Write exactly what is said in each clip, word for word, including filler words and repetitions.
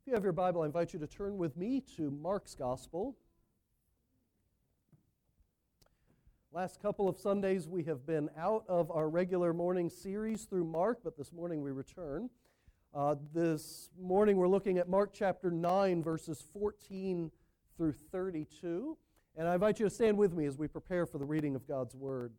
If you have your Bible, I invite you to turn with me to Mark's Gospel. Last couple of Sundays we have been out of our regular morning series through Mark, but this morning we return. Uh, this morning we're looking at Mark chapter nine, verses fourteen through thirty-two. And I invite you to stand with me as we prepare for the reading of God's Word.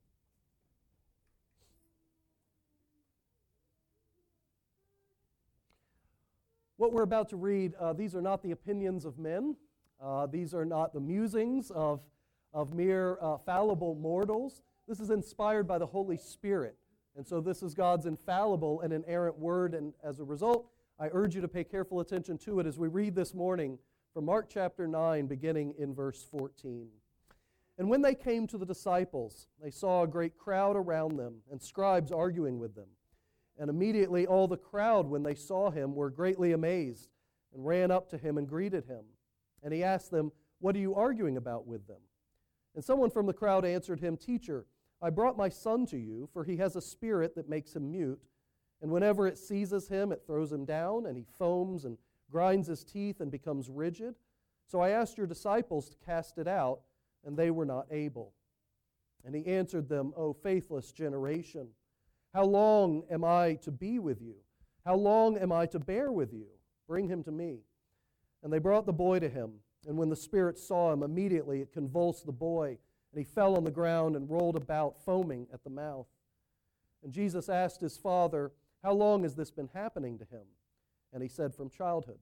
What we're about to read, uh, these are not the opinions of men. Uh, these are not the musings of, of mere uh, fallible mortals. This is inspired by the Holy Spirit. And so this is God's infallible and inerrant word. And as a result, I urge you to pay careful attention to it as we read this morning from Mark chapter nine, beginning in verse fourteen. And when they came to the disciples, they saw a great crowd around them and scribes arguing with them. And immediately all the crowd, when they saw him, were greatly amazed and ran up to him and greeted him. And he asked them, "What are you arguing about with them?" And someone from the crowd answered him, "Teacher, I brought my son to you, for he has a spirit that makes him mute. And whenever it seizes him, it throws him down, and he foams and grinds his teeth and becomes rigid. So I asked your disciples to cast it out, and they were not able." And he answered them, "O faithless generation, how long am I to be with you? How long am I to bear with you? Bring him to me." And they brought the boy to him. And when the spirit saw him, immediately it convulsed the boy, and he fell on the ground and rolled about, foaming at the mouth. And Jesus asked his father, "How long has this been happening to him?" And he said, "From childhood.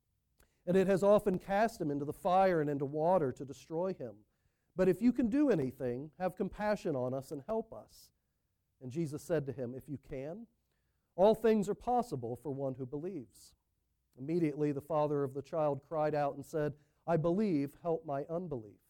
And it has often cast him into the fire and into water to destroy him. But if you can do anything, have compassion on us and help us." And Jesus said to him, "If you can, all things are possible for one who believes." Immediately the father of the child cried out and said, "I believe, help my unbelief."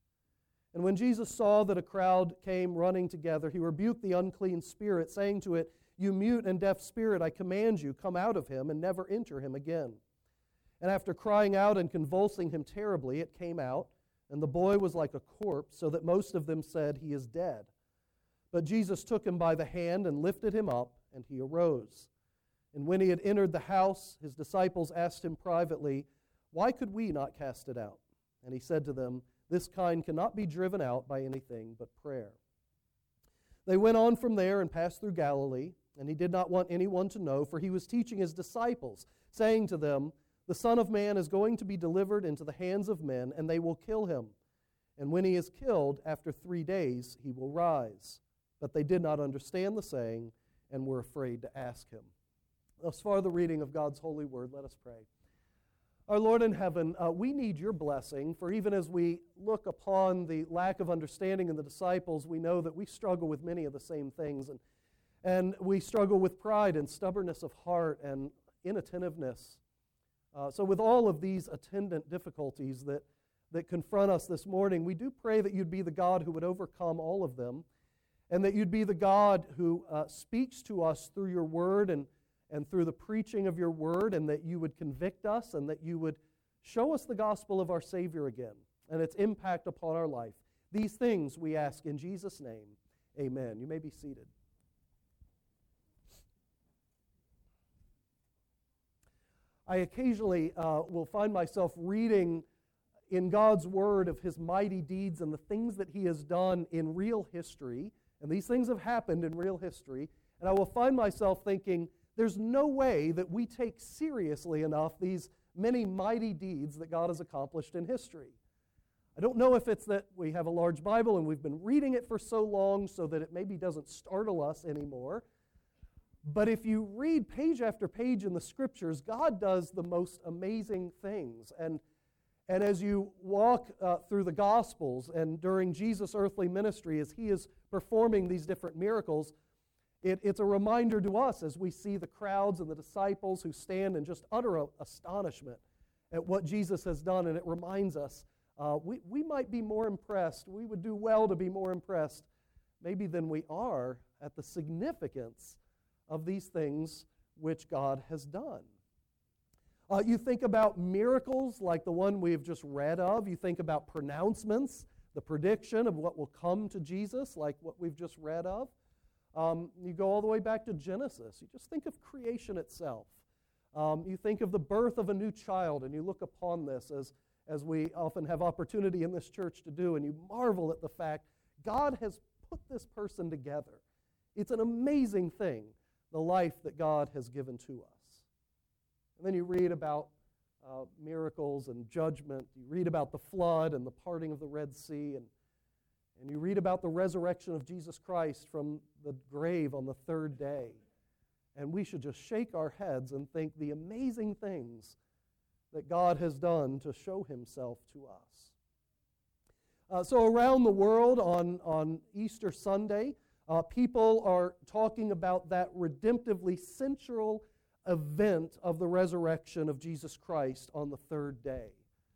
And when Jesus saw that a crowd came running together, he rebuked the unclean spirit, saying to it, "You mute and deaf spirit, I command you, come out of him and never enter him again." And after crying out and convulsing him terribly, it came out, and the boy was like a corpse, so that most of them said, "He is dead." But Jesus took him by the hand and lifted him up, and he arose. And when he had entered the house, his disciples asked him privately, "Why could we not cast it out?" And he said to them, "This kind cannot be driven out by anything but prayer." They went on from there and passed through Galilee, and he did not want anyone to know, for he was teaching his disciples, saying to them, "The Son of Man is going to be delivered into the hands of men, and they will kill him. And when he is killed, after three days he will rise." But they did not understand the saying and were afraid to ask him. Thus far the reading of God's holy word. Let us pray. Our Lord in heaven, uh, we need your blessing, for even as we look upon the lack of understanding in the disciples, we know that we struggle with many of the same things. And, and we struggle with pride and stubbornness of heart and inattentiveness. Uh, so with all of these attendant difficulties that, that confront us this morning, we do pray that you'd be the God who would overcome all of them, and that you'd be the God who uh, speaks to us through your word and, and through the preaching of your word, and that you would convict us and that you would show us the gospel of our Savior again and its impact upon our life. These things we ask in Jesus' name. Amen. You may be seated. I occasionally uh, will find myself reading in God's word of his mighty deeds and the things that he has done in real history. And these things have happened in real history. And I will find myself thinking, there's no way that we take seriously enough these many mighty deeds that God has accomplished in history. I don't know if it's that we have a large Bible and we've been reading it for so long so that it maybe doesn't startle us anymore. But if you read page after page in the Scriptures, God does the most amazing things. And And as you walk uh, through the Gospels and during Jesus' earthly ministry, as he is performing these different miracles, it, it's a reminder to us as we see the crowds and the disciples who stand in just utter astonishment at what Jesus has done. And it reminds us uh, we, we might be more impressed, we would do well to be more impressed maybe than we are at the significance of these things which God has done. Uh, you think about miracles like the one we've just read of. You think about pronouncements, the prediction of what will come to Jesus, like what we've just read of. Um, you go all the way back to Genesis. You just think of creation itself. Um, you think of the birth of a new child, and you look upon this as, as we often have opportunity in this church to do, and you marvel at the fact God has put this person together. It's an amazing thing, the life that God has given to us. And then you read about uh, miracles and judgment. You read about the flood and the parting of the Red Sea, and, and you read about the resurrection of Jesus Christ from the grave on the third day. And we should just shake our heads and think the amazing things that God has done to show himself to us. Uh, so around the world on, on Easter Sunday, uh, people are talking about that redemptively central event of the resurrection of Jesus Christ on the third day.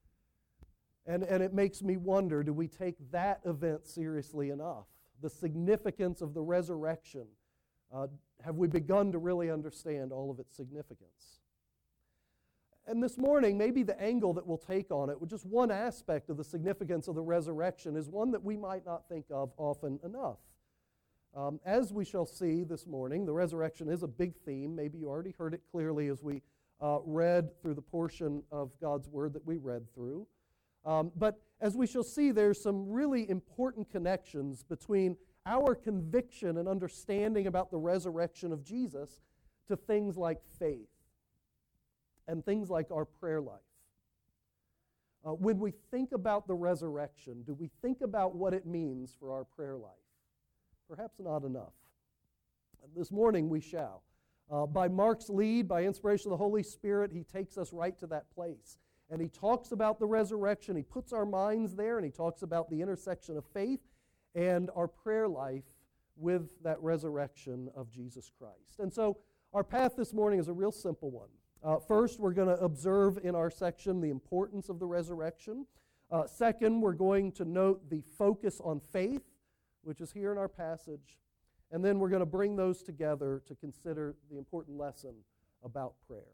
And, and it makes me wonder, do we take that event seriously enough? The significance of the resurrection. Uh, have we begun to really understand all of its significance? And this morning, maybe the angle that we'll take on it, with just one aspect of the significance of the resurrection, is one that we might not think of often enough. Um, as we shall see this morning, the resurrection is a big theme. Maybe you already heard it clearly as we uh, read through the portion of God's Word that we read through. Um, but as we shall see, there's some really important connections between our conviction and understanding about the resurrection of Jesus to things like faith and things like our prayer life. Uh, when we think about the resurrection, do we think about what it means for our prayer life? Perhaps not enough. This morning we shall. Uh, by Mark's lead, by inspiration of the Holy Spirit, he takes us right to that place. And he talks about the resurrection. He puts our minds there, and he talks about the intersection of faith and our prayer life with that resurrection of Jesus Christ. And so our path this morning is a real simple one. Uh, first, we're going to observe in our section the importance of the resurrection. Uh, second, we're going to note the focus on faith, which is here in our passage. And then we're going to bring those together to consider the important lesson about prayer.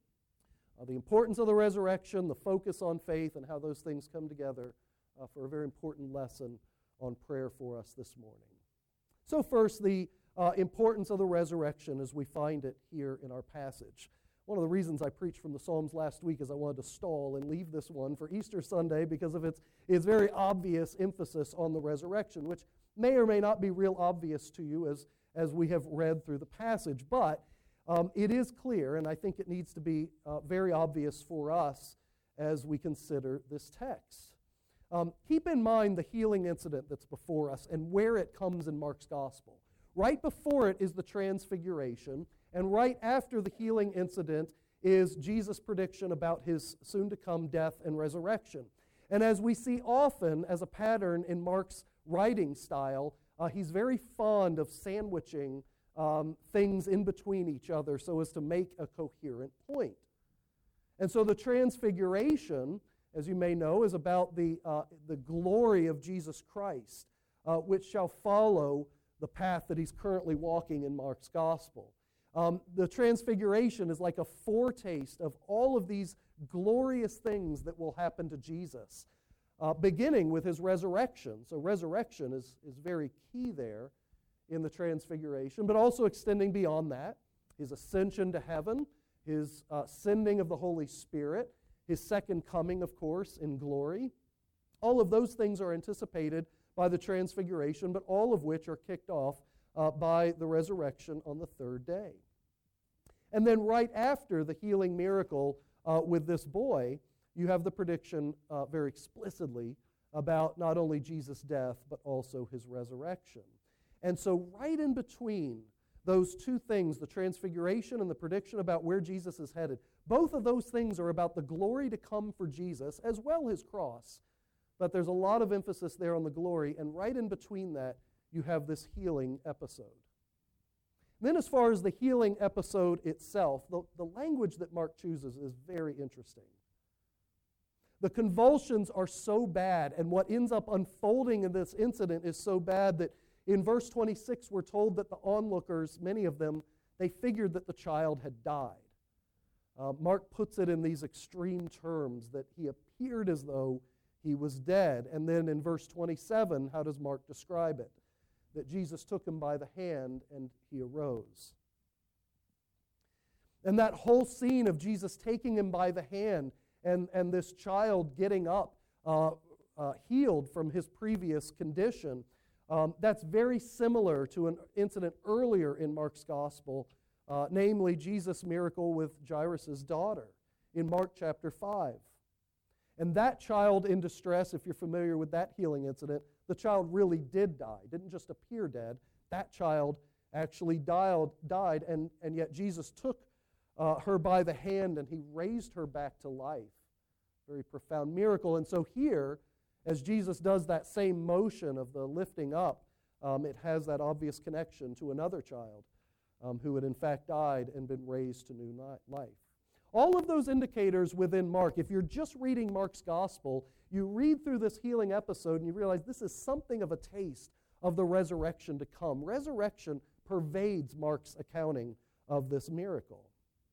Uh, the importance of the resurrection, the focus on faith, and how those things come together uh, for a very important lesson on prayer for us this morning. So first, the uh, importance of the resurrection as we find it here in our passage. One of the reasons I preached from the Psalms last week is I wanted to stall and leave this one for Easter Sunday because of its, its very obvious emphasis on the resurrection, which may or may not be real obvious to you as, as we have read through the passage. But um, it is clear, and I think it needs to be uh, very obvious for us as we consider this text. Um, keep in mind the healing incident that's before us and where it comes in Mark's gospel. Right before it is the transfiguration, and right after the healing incident is Jesus' prediction about his soon-to-come death and resurrection. And as we see often as a pattern in Mark's writing style, uh, he's very fond of sandwiching um, things in between each other so as to make a coherent point. And so the transfiguration, as you may know, is about the, uh, the glory of Jesus Christ, uh, which shall follow the path that he's currently walking in Mark's gospel. Um, the transfiguration is like a foretaste of all of these glorious things that will happen to Jesus, uh, beginning with his resurrection. So resurrection is, is very key there in the transfiguration, but also extending beyond that, his ascension to heaven, his uh, sending of the Holy Spirit, his second coming, of course, in glory. All of those things are anticipated by the transfiguration, but all of which are kicked off uh, by the resurrection on the third day. And then right after the healing miracle uh, with this boy, you have the prediction uh, very explicitly about not only Jesus' death, but also his resurrection. And so right in between those two things, the transfiguration and the prediction about where Jesus is headed, both of those things are about the glory to come for Jesus, as well as his cross. But there's a lot of emphasis there on the glory, and right in between that, you have this healing episode. Then as far as the healing episode itself, the, the language that Mark chooses is very interesting. The convulsions are so bad, and what ends up unfolding in this incident is so bad that in verse twenty-six we're told that the onlookers, many of them, they figured that the child had died. Uh, Mark puts it in these extreme terms, that he appeared as though he was dead. And then in verse twenty-seven, how does Mark describe it? That Jesus took him by the hand and he arose. And that whole scene of Jesus taking him by the hand and, and this child getting up, uh, uh, healed from his previous condition, um, that's very similar to an incident earlier in Mark's gospel, uh, namely Jesus' miracle with Jairus' daughter in Mark chapter five. And that child in distress, if you're familiar with that healing incident, the child really did die, didn't just appear dead. That child actually died, died and, and yet Jesus took uh, her by the hand and he raised her back to life. Very profound miracle. And so here, as Jesus does that same motion of the lifting up, um, it has that obvious connection to another child um, who had in fact died and been raised to new life. All of those indicators within Mark, if you're just reading Mark's gospel, you read through this healing episode and you realize this is something of a taste of the resurrection to come. Resurrection pervades Mark's accounting of this miracle.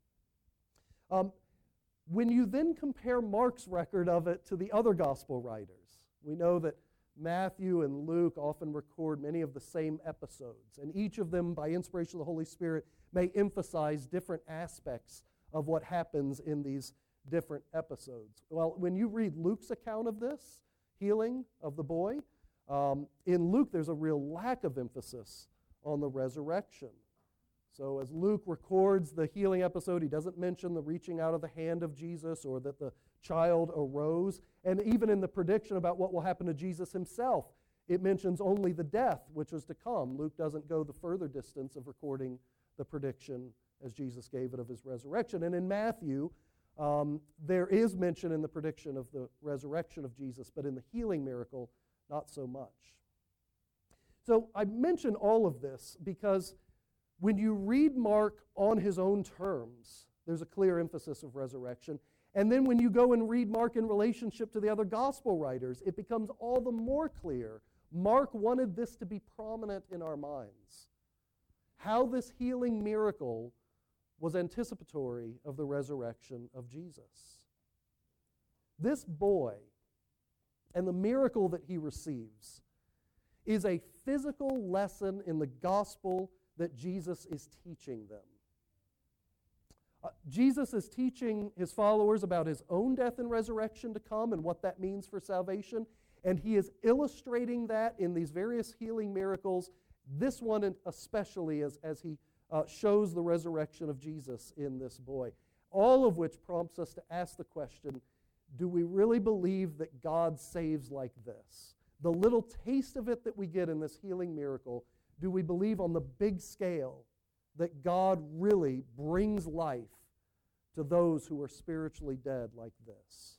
Um, when you then compare Mark's record of it to the other gospel writers, we know that Matthew and Luke often record many of the same episodes, and each of them, by inspiration of the Holy Spirit, may emphasize different aspects of what happens in these different episodes. Well, when you read Luke's account of this healing of the boy, um, in Luke there's a real lack of emphasis on the resurrection. So as Luke records the healing episode, he doesn't mention the reaching out of the hand of Jesus or that the child arose. And even in the prediction about what will happen to Jesus himself, it mentions only the death which was to come. Luke doesn't go the further distance of recording the prediction as Jesus gave it of his resurrection. And in Matthew, um, there is mention in the prediction of the resurrection of Jesus, but in the healing miracle, not so much. So I mention all of this because when you read Mark on his own terms, there's a clear emphasis of resurrection. And then when you go and read Mark in relationship to the other gospel writers, it becomes all the more clear. Mark wanted this to be prominent in our minds. How this healing miracle was anticipatory of the resurrection of Jesus. This boy and the miracle that he receives is a physical lesson in the gospel that Jesus is teaching them. Uh, Jesus is teaching his followers about his own death and resurrection to come and what that means for salvation, and he is illustrating that in these various healing miracles, this one especially as, as he Uh, shows the resurrection of Jesus in this boy. All of which prompts us to ask the question, do we really believe that God saves like this? The little taste of it that we get in this healing miracle, do we believe on the big scale that God really brings life to those who are spiritually dead like this?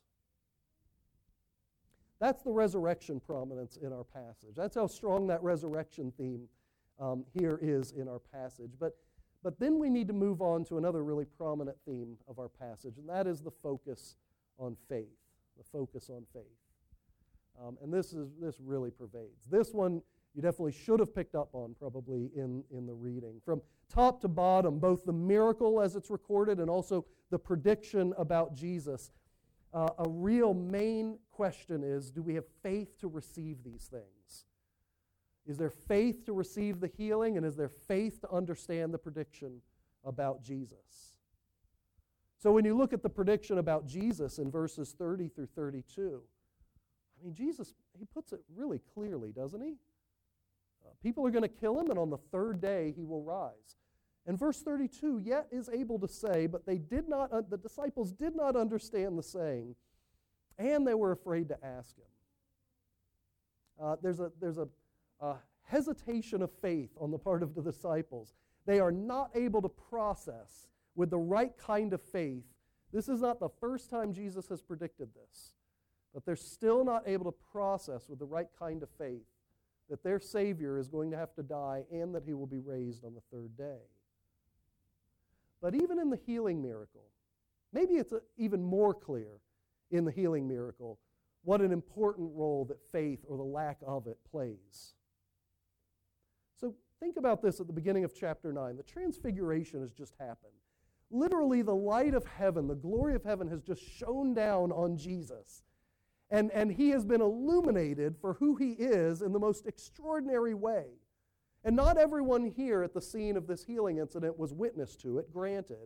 That's the resurrection prominence in our passage. That's how strong that resurrection theme Um, here is in our passage. But, but then we need to move on to another really prominent theme of our passage, and that is the focus on faith. The focus on faith. Um, and this is this really pervades. This one you definitely should have picked up on probably in, in the reading. From top to bottom, both the miracle as it's recorded and also the prediction about Jesus, uh, a real main question is, do we have faith to receive these things? Is there faith to receive the healing, and is there faith to understand the prediction about Jesus? So when you look at the prediction about Jesus in verses thirty through thirty-two, I mean, Jesus, he puts it really clearly, doesn't he? Uh, people are going to kill him, and on the third day he will rise. And verse thirty-two, yet is able to say, but they did not, uh, the disciples did not understand the saying, and they were afraid to ask him. Uh, there's a there's a A hesitation of faith on the part of the disciples. They are not able to process with the right kind of faith. This is not the first time Jesus has predicted this, but they're still not able to process with the right kind of faith that their Savior is going to have to die and that he will be raised on the third day. But even in the healing miracle, maybe it's a, even more clear in the healing miracle what an important role that faith or the lack of it plays. So think about this at the beginning of chapter nine. The transfiguration has just happened. Literally, the light of heaven, the glory of heaven has just shone down on Jesus. And, and he has been illuminated for who he is in the most extraordinary way. And not everyone here at the scene of this healing incident was witness to it, granted.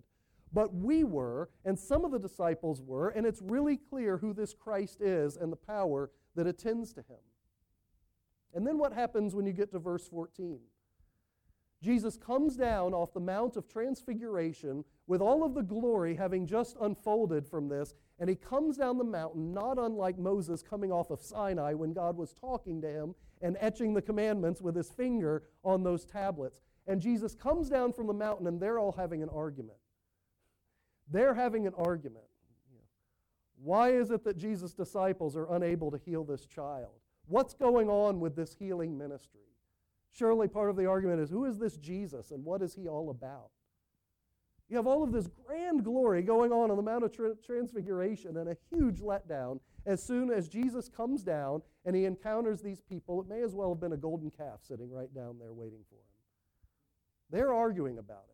But we were, and some of the disciples were, and it's really clear who this Christ is and the power that attends to him. And then what happens when you get to verse fourteen? Jesus comes down off the Mount of Transfiguration with all of the glory having just unfolded from this, and he comes down the mountain not unlike Moses coming off of Sinai when God was talking to him and etching the commandments with his finger on those tablets. And Jesus comes down from the mountain, and they're all having an argument. They're having an argument. Why is it that Jesus' disciples are unable to heal this child? What's going on with this healing ministry? Surely part of the argument is, who is this Jesus and what is he all about? You have all of this grand glory going on on the Mount of Tra- Transfiguration and a huge letdown as soon as Jesus comes down and he encounters these people. It may as well have been a golden calf sitting right down there waiting for him. They're arguing about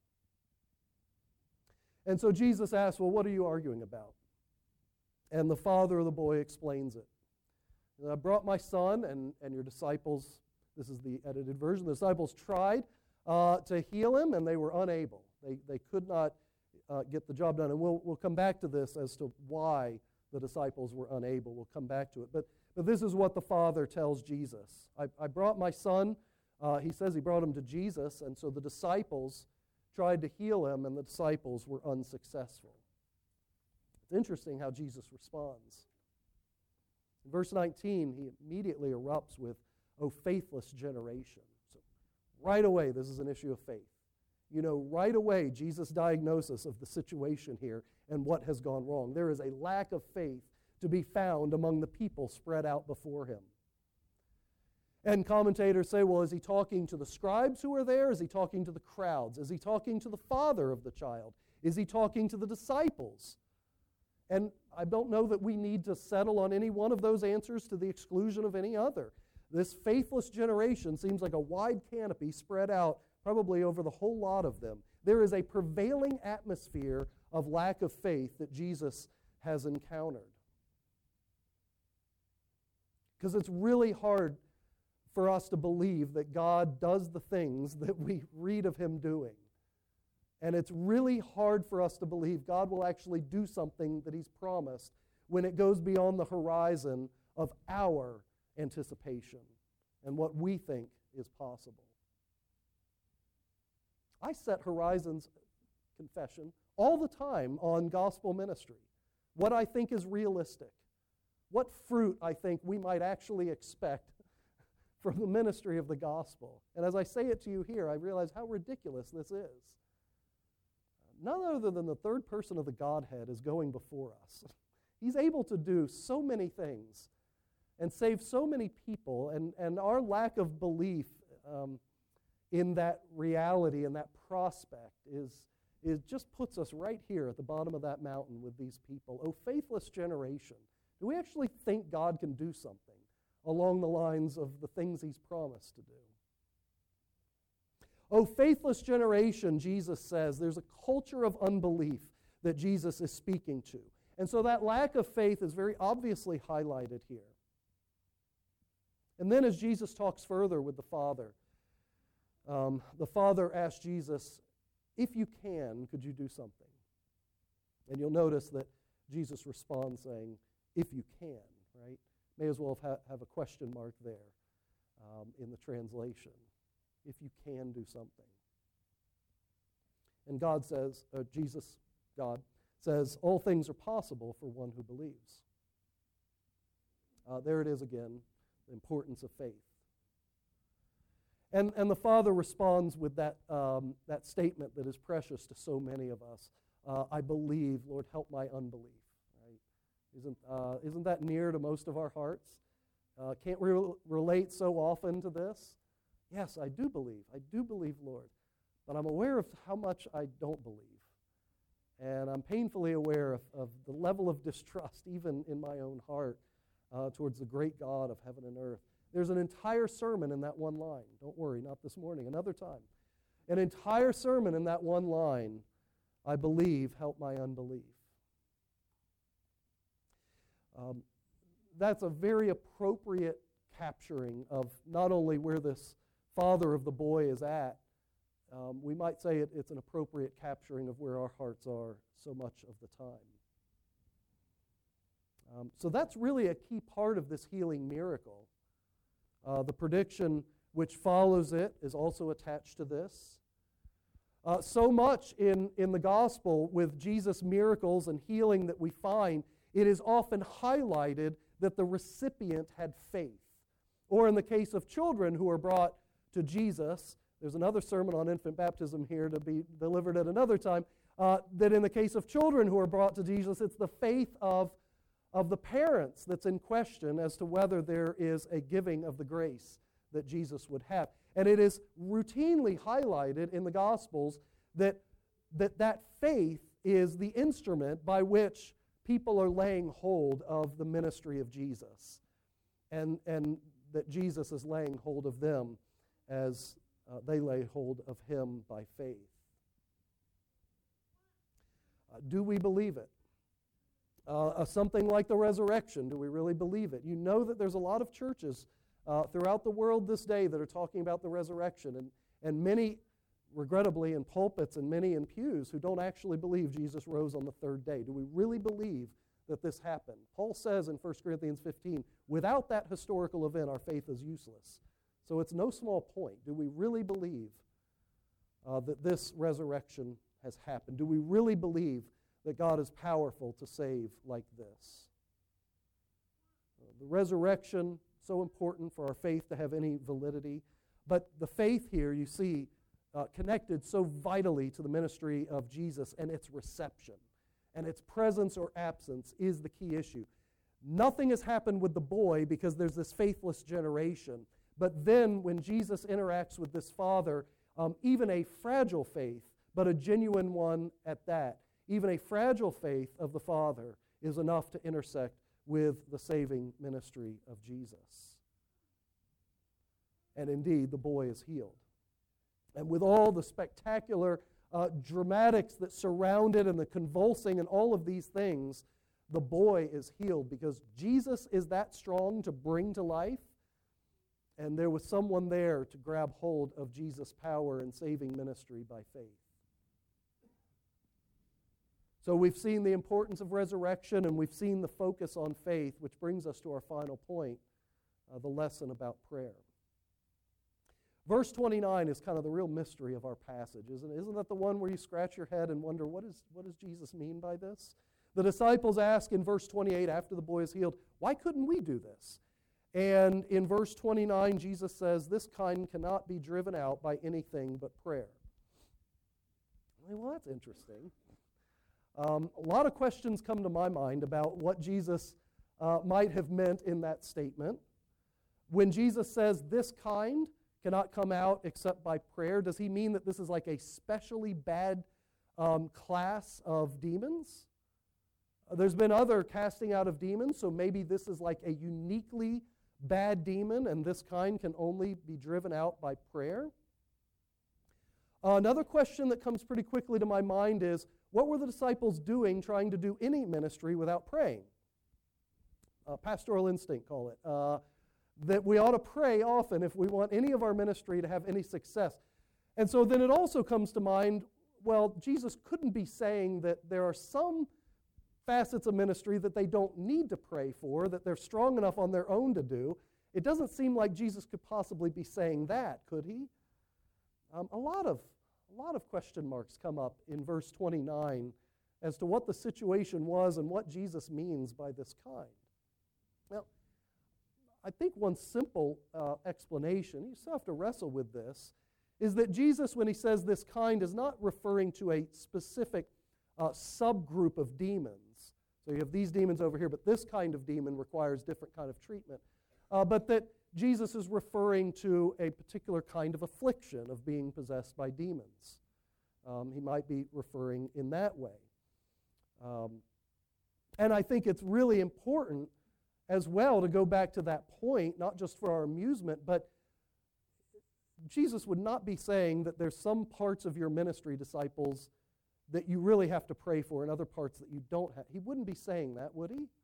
it. And so Jesus asks, well, what are you arguing about? And the father of the boy explains it. I brought my son, and, and your disciples, this is the edited version, the disciples tried uh, to heal him, and they were unable. They, they could not uh, get the job done. And we'll, we'll come back to this as to why the disciples were unable. We'll come back to it. But, but this is what the father tells Jesus. I, I brought my son. Uh, he says he brought him to Jesus, and so the disciples tried to heal him, and the disciples were unsuccessful. It's interesting how Jesus responds. In verse nineteen, he immediately erupts with, "O faithless generation." So right away, this is an issue of faith. You know, right away, Jesus' diagnosis of the situation here and what has gone wrong. There is a lack of faith to be found among the people spread out before him. And commentators say, well, is he talking to the scribes who are there? Is he talking to the crowds? Is he talking to the father of the child? Is he talking to the disciples? And I don't know that we need to settle on any one of those answers to the exclusion of any other. This faithless generation seems like a wide canopy spread out probably over the whole lot of them. There is a prevailing atmosphere of lack of faith that Jesus has encountered. Because it's really hard for us to believe that God does the things that we read of him doing. And it's really hard for us to believe God will actually do something that he's promised when it goes beyond the horizon of our anticipation and what we think is possible. I set horizons, confession, all the time on gospel ministry. What I think is realistic. What fruit I think we might actually expect from the ministry of the gospel. And as I say it to you here, I realize how ridiculous this is. None other than the third person of the Godhead is going before us. He's able to do so many things and save so many people, and, and our lack of belief um, in that reality and that prospect is, is just puts us right here at the bottom of that mountain with these people. Oh, faithless generation. Do we actually think God can do something along the lines of the things he's promised to do? Oh, faithless generation, Jesus says, there's a culture of unbelief that Jesus is speaking to. And so that lack of faith is very obviously highlighted here. And then as Jesus talks further with the Father, um, the Father asks Jesus, if you can, could you do something? And you'll notice that Jesus responds saying, if you can, right? May as well have, have a question mark there um, in the translation. If you can do something. And God says, uh, Jesus, God, says, all things are possible for one who believes. Uh, there it is again, the importance of faith. And, and the Father responds with that, um, that statement that is precious to so many of us. Uh, I believe, Lord, help my unbelief. Right? Isn't, uh, isn't that near to most of our hearts? Uh, can't we re- relate so often to this? Yes, I do believe. I do believe, Lord. But I'm aware of how much I don't believe. And I'm painfully aware of, of the level of distrust, even in my own heart, uh, towards the great God of heaven and earth. There's an entire sermon in that one line. Don't worry, not this morning, another time. An entire sermon in that one line, I believe, help my unbelief. Um, that's a very appropriate capturing of not only where this father of the boy is at Um, we might say it, it's an appropriate capturing of where our hearts are so much of the time. Um, so that's really a key part of this healing miracle. Uh, the prediction which follows it is also attached to this. Uh, so much in, in the gospel with Jesus' miracles and healing that we find, it is often highlighted that the recipient had faith. Or in the case of children who are brought to Jesus, there's another sermon on infant baptism here to be delivered at another time, uh, that in the case of children who are brought to Jesus, it's the faith of, of the parents that's in question as to whether there is a giving of the grace that Jesus would have. And it is routinely highlighted in the Gospels that that, that faith is the instrument by which people are laying hold of the ministry of Jesus, and, and that Jesus is laying hold of them as uh, they lay hold of him by faith. Uh, do we believe it? Uh, uh, something like the resurrection, do we really believe it? You know that there's a lot of churches uh, throughout the world this day that are talking about the resurrection, and, and many, regrettably, in pulpits and many in pews who don't actually believe Jesus rose on the third day. Do we really believe that this happened? Paul says in First Corinthians fifteen, without that historical event, our faith is useless. So it's no small point. Do we really believe uh, that this resurrection has happened? Do we really believe that God is powerful to save like this? Uh, the resurrection, so important for our faith to have any validity. But the faith here, you see, uh, connected so vitally to the ministry of Jesus and its reception. And its presence or absence is the key issue. Nothing has happened with the boy because there's this faithless generation. But then when Jesus interacts with this father, um, even a fragile faith, but a genuine one at that, even a fragile faith of the Father is enough to intersect with the saving ministry of Jesus. And indeed, the boy is healed. And with all the spectacular uh, dramatics that surround it and the convulsing and all of these things, the boy is healed because Jesus is that strong to bring to life, and there was someone there to grab hold of Jesus' power and saving ministry by faith. So we've seen the importance of resurrection, and we've seen the focus on faith, which brings us to our final point, uh, the lesson about prayer. Verse twenty-nine is kind of the real mystery of our passage, isn't it? Isn't that the one where you scratch your head and wonder, what, is, what does Jesus mean by this? The disciples ask in verse twenty-eight, after the boy is healed, why couldn't we do this? And in verse twenty-nine, Jesus says, this kind cannot be driven out by anything but prayer. Well, that's interesting. Um, a lot of questions come to my mind about what Jesus uh, might have meant in that statement. When Jesus says this kind cannot come out except by prayer, does he mean that this is like a specially bad um, class of demons? Uh, there's been other casting out of demons, so maybe this is like a uniquely bad demon, and this kind can only be driven out by prayer. Uh, another question that comes pretty quickly to my mind is, what were the disciples doing trying to do any ministry without praying? Uh, pastoral instinct, call it. Uh, that we ought to pray often if we want any of our ministry to have any success. And so then it also comes to mind, well, Jesus couldn't be saying that there are some facets of ministry that they don't need to pray for, that they're strong enough on their own to do. It doesn't seem like Jesus could possibly be saying that, could he? Um, a lot of a lot of question marks come up in verse twenty-nine as to what the situation was and what Jesus means by this kind. Now, I think one simple uh, explanation, you still have to wrestle with this, is that Jesus, when he says this kind, is not referring to a specific uh, subgroup of demons. So you have these demons over here, but this kind of demon requires different kind of treatment. Uh, but that Jesus is referring to a particular kind of affliction of being possessed by demons. Um, he might be referring in that way. Um, and I think it's really important as well to go back to that point, not just for our amusement, but Jesus would not be saying that there's some parts of your ministry, disciples, that you really have to pray for and other parts that you don't have. He wouldn't be saying that, would he?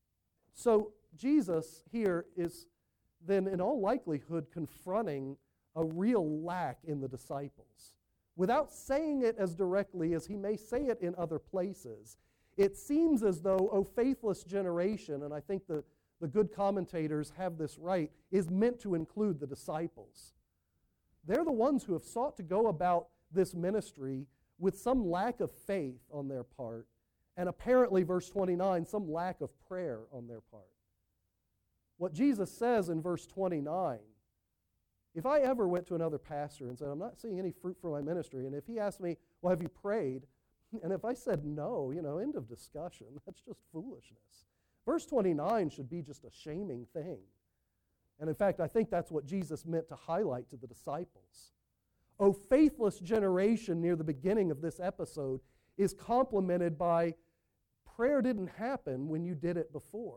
So Jesus here is then in all likelihood confronting a real lack in the disciples. Without saying it as directly as he may say it in other places, it seems as though, O faithless generation, and I think the, the good commentators have this right, is meant to include the disciples. They're the ones who have sought to go about this ministry with some lack of faith on their part, and apparently, verse twenty-nine, some lack of prayer on their part. What Jesus says in verse twenty-nine, if I ever went to another pastor and said, I'm not seeing any fruit for my ministry, and if he asked me, well, have you prayed? And if I said no, you know, end of discussion, that's just foolishness. Verse twenty-nine should be just a shaming thing. And in fact, I think that's what Jesus meant to highlight to the disciples. O faithless generation, near the beginning of this episode, is complemented by prayer didn't happen when you did it before.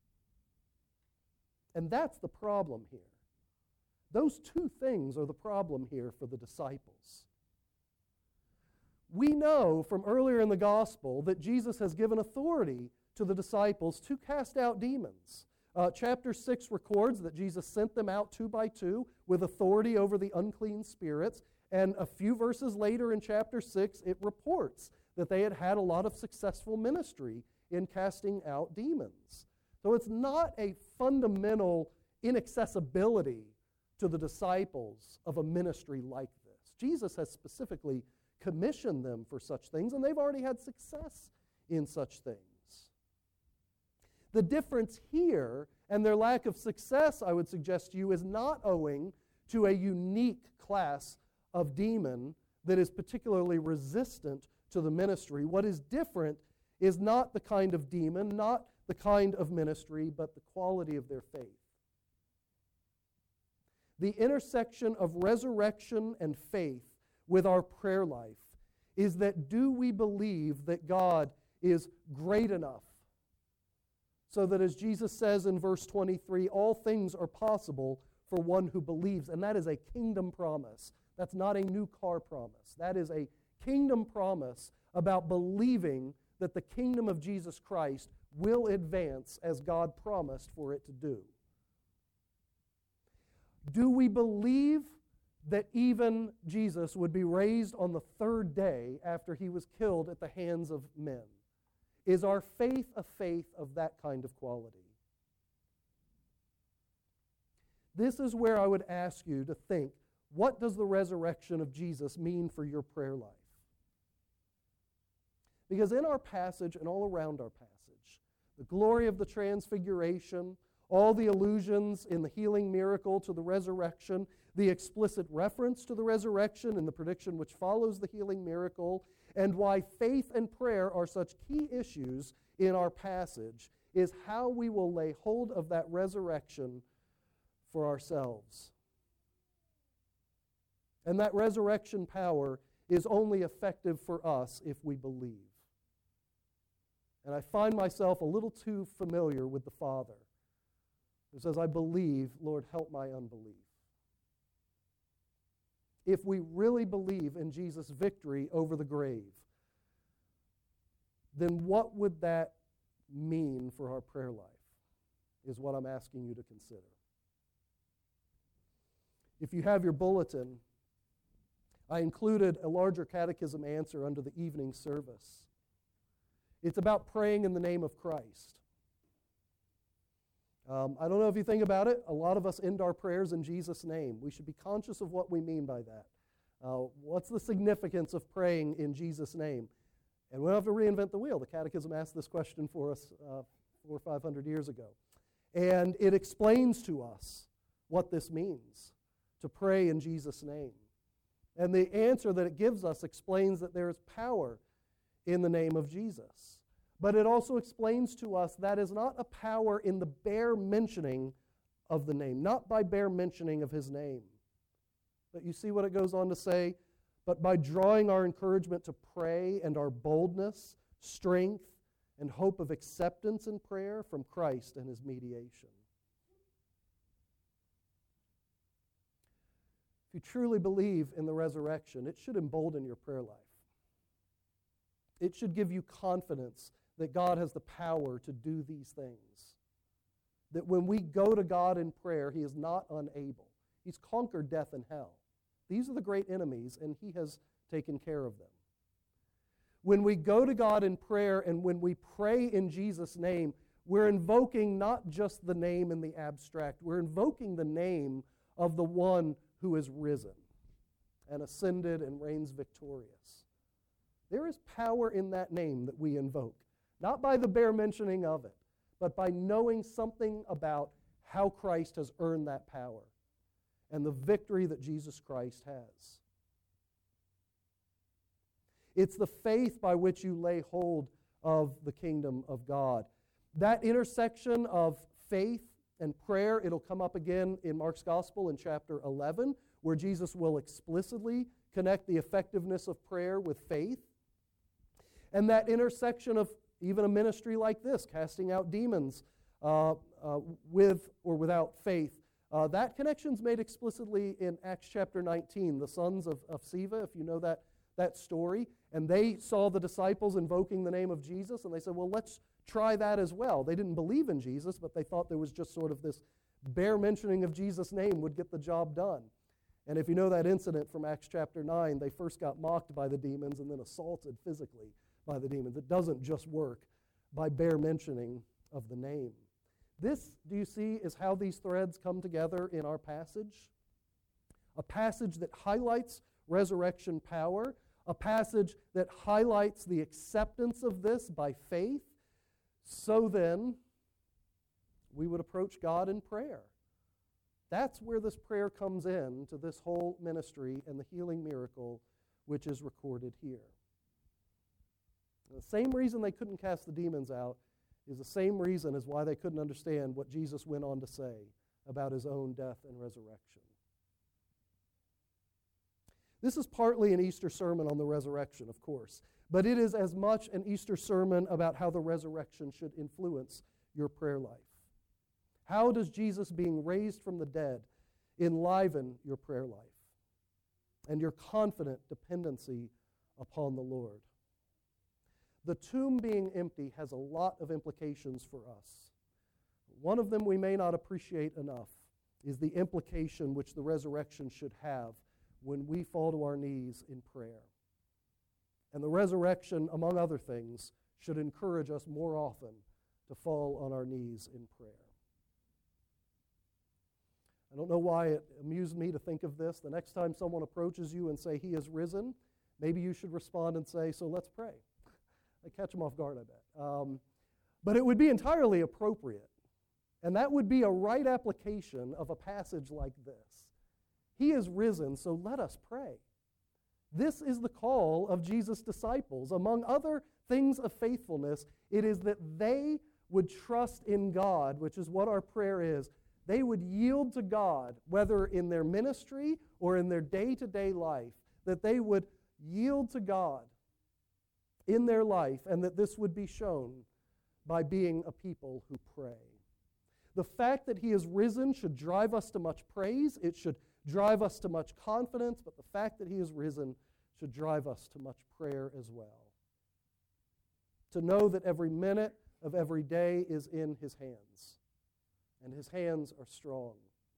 And that's the problem here. Those two things are the problem here for the disciples. We know from earlier in the gospel that Jesus has given authority to the disciples to cast out demons. Uh, chapter six records that Jesus sent them out two by two with authority over the unclean spirits. And a few verses later in chapter six, it reports that they had had a lot of successful ministry in casting out demons. So it's not a fundamental inaccessibility to the disciples of a ministry like this. Jesus has specifically commissioned them for such things, and they've already had success in such things. The difference here and their lack of success, I would suggest to you, is not owing to a unique class of demon that is particularly resistant to the ministry. What is different is not the kind of demon, not the kind of ministry, but the quality of their faith. The intersection of resurrection and faith with our prayer life is that do we believe that God is great enough so that, as Jesus says in verse twenty-three, all things are possible for one who believes. And that is a kingdom promise. That's not a new car promise. That is a kingdom promise about believing that the kingdom of Jesus Christ will advance as God promised for it to do. Do we believe that even Jesus would be raised on the third day after he was killed at the hands of men? Is our faith a faith of that kind of quality? This is where I would ask you to think, what does the resurrection of Jesus mean for your prayer life? Because in our passage and all around our passage, the glory of the transfiguration, all the allusions in the healing miracle to the resurrection, the explicit reference to the resurrection and the prediction which follows the healing miracle, and why faith and prayer are such key issues in our passage, is how we will lay hold of that resurrection for ourselves. And that resurrection power is only effective for us if we believe. And I find myself a little too familiar with the Father who says, I believe, Lord, help my unbelief. If we really believe in Jesus' victory over the grave, then what would that mean for our prayer life, is what I'm asking you to consider. If you have your bulletin, I included a larger catechism answer under the evening service. It's about praying in the name of Christ. Um, I don't know if you think about it, a lot of us end our prayers in Jesus' name. We should be conscious of what we mean by that. Uh, what's the significance of praying in Jesus' name? And we don't have to reinvent the wheel. The Catechism asked this question for us uh, four or five hundred years ago. And it explains to us what this means, to pray in Jesus' name. And the answer that it gives us explains that there is power in the name of Jesus. But it also explains to us that is not a power in the bare mentioning of the name, not by bare mentioning of his name. But you see what it goes on to say? But by drawing our encouragement to pray and our boldness, strength, and hope of acceptance in prayer from Christ and his mediation. If you truly believe in the resurrection, it should embolden your prayer life. It should give you confidence that God has the power to do these things. That when we go to God in prayer, he is not unable. He's conquered death and hell. These are the great enemies, and he has taken care of them. When we go to God in prayer and when we pray in Jesus' name, we're invoking not just the name in the abstract, we're invoking the name of the one who is risen and ascended and reigns victorious. There is power in that name that we invoke, not by the bare mentioning of it, but by knowing something about how Christ has earned that power and the victory that Jesus Christ has. It's the faith by which you lay hold of the kingdom of God. That intersection of faith and prayer, it'll come up again in Mark's Gospel in chapter eleven, where Jesus will explicitly connect the effectiveness of prayer with faith. And that intersection of even a ministry like this, casting out demons uh, uh, with or without faith, uh, that connection's made explicitly in Acts chapter nineteen. The sons of, of Sceva, if you know that, that story, and they saw the disciples invoking the name of Jesus, and they said, well, let's try that as well. They didn't believe in Jesus, but they thought there was just sort of this bare mentioning of Jesus' name would get the job done. And if you know that incident from Acts chapter nine, they first got mocked by the demons and then assaulted physically by the demons. It doesn't just work by bare mentioning of the name. This, do you see, is how these threads come together in our passage. A passage that highlights resurrection power, a passage that highlights the acceptance of this by faith. So then, we would approach God in prayer. That's where this prayer comes in to this whole ministry and the healing miracle which is recorded here. And the same reason they couldn't cast the demons out is the same reason as why they couldn't understand what Jesus went on to say about his own death and resurrection. This is partly an Easter sermon on the resurrection, of course, but it is as much an Easter sermon about how the resurrection should influence your prayer life. How does Jesus being raised from the dead enliven your prayer life and your confident dependency upon the Lord? The tomb being empty has a lot of implications for us. One of them we may not appreciate enough is the implication which the resurrection should have when we fall to our knees in prayer. And the resurrection, among other things, should encourage us more often to fall on our knees in prayer. I don't know why it amused me to think of this. The next time someone approaches you and say, he is risen, maybe you should respond and say, so let's pray. I catch them off guard, I bet. Um, but it would be entirely appropriate. And that would be a right application of a passage like this. He is risen, so let us pray. This is the call of Jesus' disciples. Among other things of faithfulness, it is that they would trust in God, which is what our prayer is. They would yield to God, whether in their ministry or in their day-to-day life, that they would yield to God in their life, and that this would be shown by being a people who pray. The fact that he is risen should drive us to much praise. It should drive us to much confidence, but the fact that he is risen should drive us to much prayer as well. To know that every minute of every day is in his hands, and his hands are strong.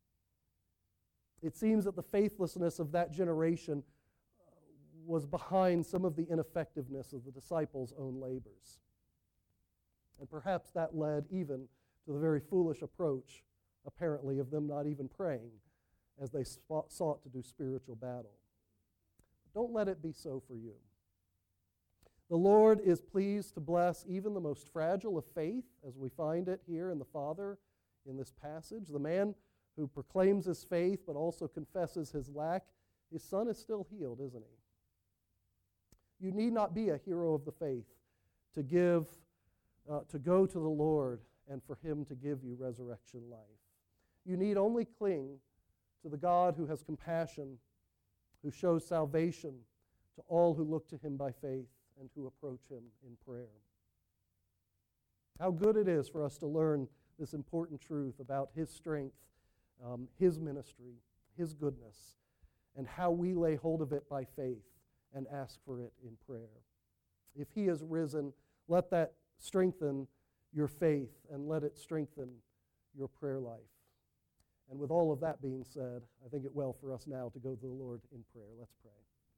It seems that the faithlessness of that generation was behind some of the ineffectiveness of the disciples' own labors. And perhaps that led even to the very foolish approach, apparently, of them not even praying as they sought to do spiritual battle. Don't let it be so for you. The Lord is pleased to bless even the most fragile of faith, as we find it here in the Father in this passage. The man who proclaims his faith but also confesses his lack, his son is still healed, isn't he? You need not be a hero of the faith to give, uh, to go to the Lord and for him to give you resurrection life. You need only cling to the God who has compassion, who shows salvation to all who look to him by faith and who approach him in prayer. How good it is for us to learn this important truth about his strength, um, his ministry, his goodness, and how we lay hold of it by faith and ask for it in prayer. If he is risen, let that strengthen your faith and let it strengthen your prayer life. And with all of that being said, I think it well for us now to go to the Lord in prayer. Let's pray.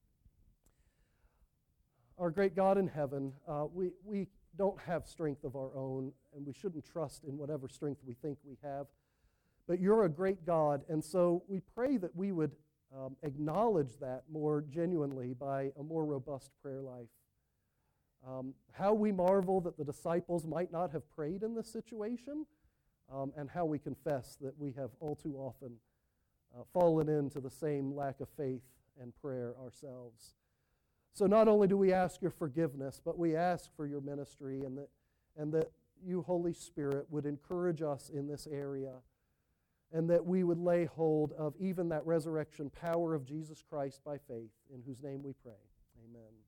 Our great God in heaven, uh, we, we don't have strength of our own, and we shouldn't trust in whatever strength we think we have. But you're a great God, and so we pray that we would um, acknowledge that more genuinely by a more robust prayer life. Um, how we marvel that the disciples might not have prayed in this situation, um, and how we confess that we have all too often uh, fallen into the same lack of faith and prayer ourselves. So not only do we ask your forgiveness, but we ask for your ministry, and that, and that you, Holy Spirit, would encourage us in this area, and that we would lay hold of even that resurrection power of Jesus Christ by faith, in whose name we pray. Amen.